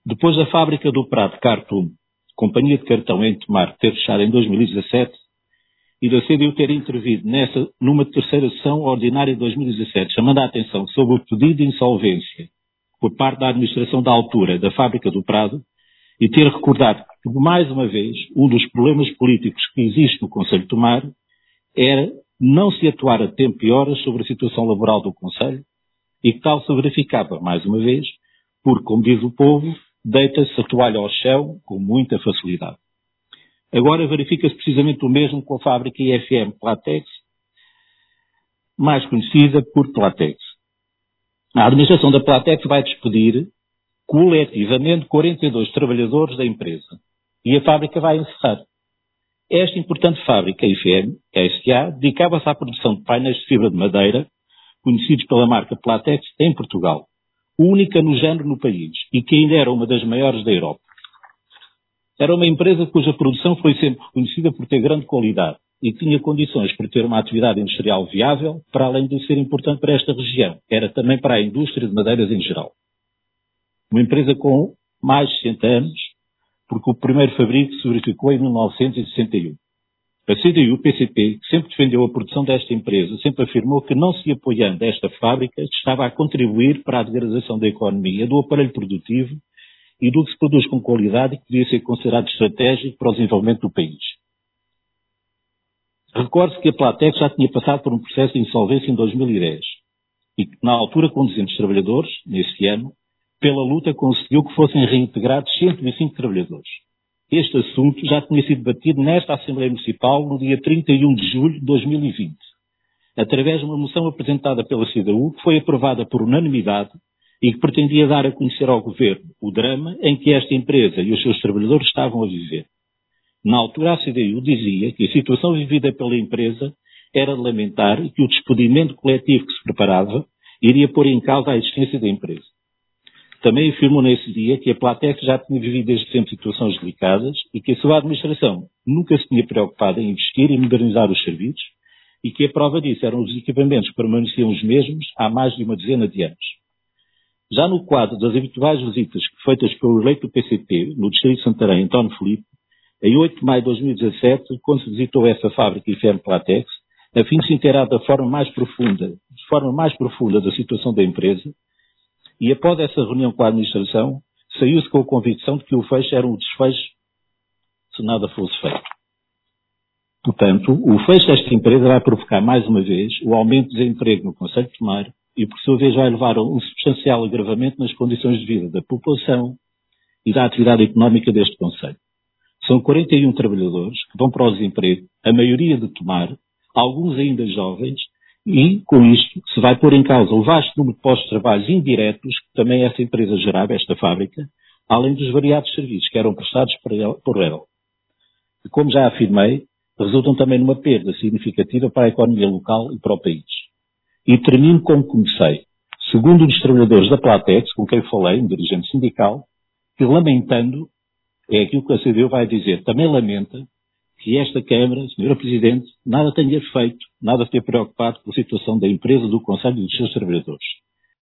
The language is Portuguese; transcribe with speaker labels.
Speaker 1: Depois da fábrica do Prado Cartoon, companhia de cartão em Tomar, ter fechado em 2017 e da CDU ter intervido numa terceira sessão ordinária de 2017, chamando a atenção sobre o pedido de insolvência por parte da administração da altura da fábrica do Prado e ter recordado que, mais uma vez, um dos problemas políticos que existe no Conselho de Tomar era não se atuar a tempo e horas sobre a situação laboral do Conselho e que tal se verificava, mais uma vez, porque, como diz o povo, deita-se a toalha ao chão com muita facilidade. Agora verifica-se precisamente o mesmo com a fábrica IFM Platex, mais conhecida por Platex. A administração da Platex vai despedir coletivamente 42 trabalhadores da empresa e a fábrica vai encerrar. Esta importante fábrica, a IFM, a SA, dedicava-se à produção de painéis de fibra de madeira, conhecidos pela marca Platex, em Portugal, única no género no país e que ainda era uma das maiores da Europa. Era uma empresa cuja produção foi sempre reconhecida por ter grande qualidade e que tinha condições para ter uma atividade industrial viável, para além de ser importante para esta região. Era também para a indústria de madeiras em geral. Uma empresa com mais de 60 anos, porque o primeiro fabrico se verificou em 1961. A CDU-PCP, que sempre defendeu a produção desta empresa, sempre afirmou que, não se apoiando esta fábrica, estava a contribuir para a degradação da economia, do aparelho produtivo e do que se produz com qualidade e que devia ser considerado estratégico para o desenvolvimento do país. Recorde-se que a Platex já tinha passado por um processo de insolvência em 2010 e que, na altura, com 200 trabalhadores, nesse ano, pela luta conseguiu que fossem reintegrados 105 trabalhadores. Este assunto já tinha sido debatido nesta Assembleia Municipal no dia 31 de julho de 2020, através de uma moção apresentada pela CDU que foi aprovada por unanimidade e que pretendia dar a conhecer ao Governo o drama em que esta empresa e os seus trabalhadores estavam a viver. Na altura, a CDU dizia que a situação vivida pela empresa era de lamentar e que o despedimento coletivo que se preparava iria pôr em causa a existência da empresa. Também afirmou nesse dia que a Platex já tinha vivido desde sempre situações delicadas e que a sua administração nunca se tinha preocupado em investir e modernizar os serviços e que a prova disso eram os equipamentos que permaneciam os mesmos há mais de uma dezena de anos. Já no quadro das habituais visitas feitas pelo eleito do PCP no distrito de Santarém, António Filipe, em 8 de maio de 2017, quando se visitou essa fábrica IFM Platex, a fim de se inteirar de forma mais profunda da situação da empresa, e após essa reunião com a administração, saiu-se com a convicção de que o fecho era um desfecho se nada fosse feito. Portanto, o fecho desta empresa vai provocar mais uma vez o aumento do desemprego no Concelho de Tomar e, por sua vez, vai levar a um substancial agravamento nas condições de vida da população e da atividade económica deste Concelho. São 41 trabalhadores que vão para o desemprego, a maioria de Tomar, alguns ainda jovens, e, com isto, se vai pôr em causa o vasto número de postos de trabalho indiretos que também essa empresa gerava, esta fábrica, além dos variados serviços que eram prestados por ela. E, como já afirmei, resultam também numa perda significativa para a economia local e para o país. E termino como comecei. Segundo um dos trabalhadores da Platex, com quem falei, um dirigente sindical, que lamentando, é aquilo que a CDU vai dizer, também lamenta que esta Câmara, Sra. Presidente, nada tenha feito, nada tenha preocupado com a situação da empresa, do Conselho e dos seus trabalhadores.